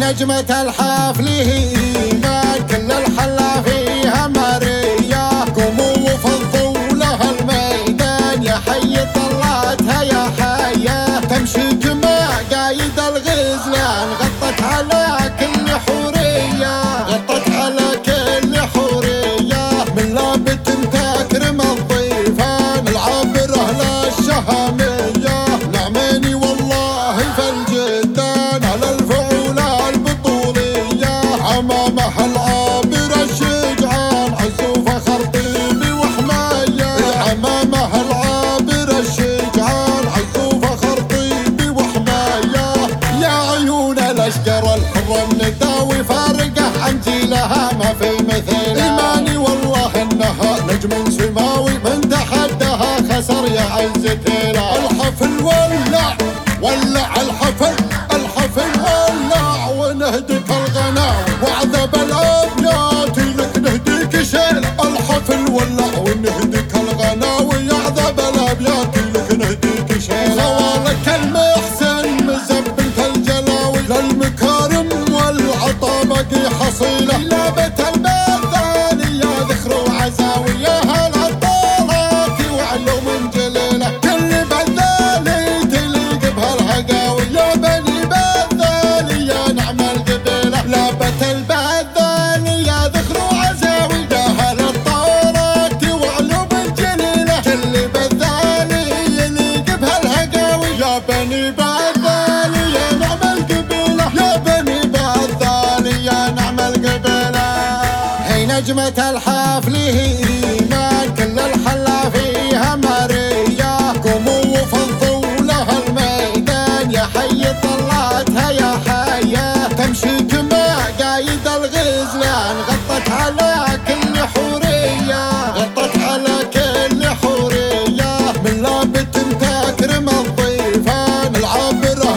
نجمة الحفل هي إيمان، كل الحلا فيها ماريا. قوموا وفضوا لها الميدان، يا حي طلعتها يا حية. تمشي كما قايد الغزلان، غطت على كل حورية، غطت على كل حورية. من لابت تكرم الضيفان، العابرة للشهامية. نعماني والله فالجدان، على الفعولة البطولية. عمامها العابرة الشجعان، عز وفخر طيبي وحماية. عمامها العابرة الشجعان، عز وفخر طيبي وحماية. يا عيون الاشقر الحرة نداوي، فارقة عن جيلها ما في مثيلها. ايماني والله انها نجم سماوي، من تحدها خسر يا عز تيلا. الحفل ولع ولع الحفل، الحفل ولع ونهديك الغناوي. وعذب الابيات لك نهديك شيل. الحفل ولع ونهديك الغناوي، يعذب الابيات لك نهديك شيل. خوالك المحسن مزبنت الجلاوي، للمكارم والعطا بقي حصيله. لابت البذالي يا ذخر وعزاوي، يا هل الطالات وعلوم جليله. كل بذالي تليق بهالهقاوي، يا بني بذالي يا نعم القبيله. لابت البذالي يا ذخر وعزاوي، يا هل الطالات وعلوم جليله. كل بذالي يليق بهالهقاوي، يا بني بذالي يا نعم القبيله. يا بني بذالي يا نعم القبيله. هي نجمة الحفل هي إيمان، كل الحلا فيها ماريا. قوموا وفضوا لها الميدان، يا حي طلعتها يا حية. تمشي كما قايد الغزلان، غطت على كل حورية، غطت على كل حورية. من لابت تكرم الضيفان، العابرة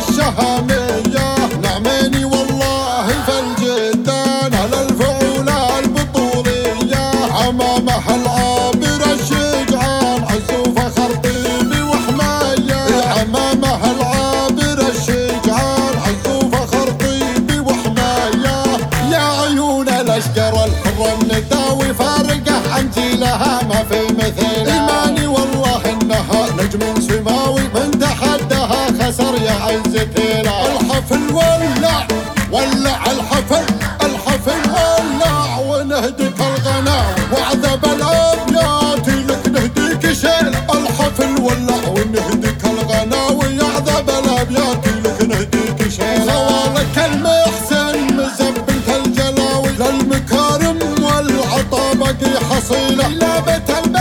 للشهامية. نعماني والله فالجدان، على الفعولة البطولية. عمامها العابرة الشجعان، عز وفخر طيبي وحماية. عمامها العابرة الشجعان، عز وفخر طيبي وحماية. يا عيون الاشقر الحرة نداوي، فارقة عن جيلها ما في مثيلها. ايماني والله انها نجم سماوي، من تحدها خسر يا عز تيلا. الحفل ولع ولع الحفل، الحفل ولع ونهديك الغناوي. وعذب الابيات لك نهديك شيل. الحفل ولع ونهديك الغناوي، يعذب الابيات لك نهديك شيل. خوالك المحسن مزبنت الجلاوي، للمكارم والعطا بقي حصيله. لابت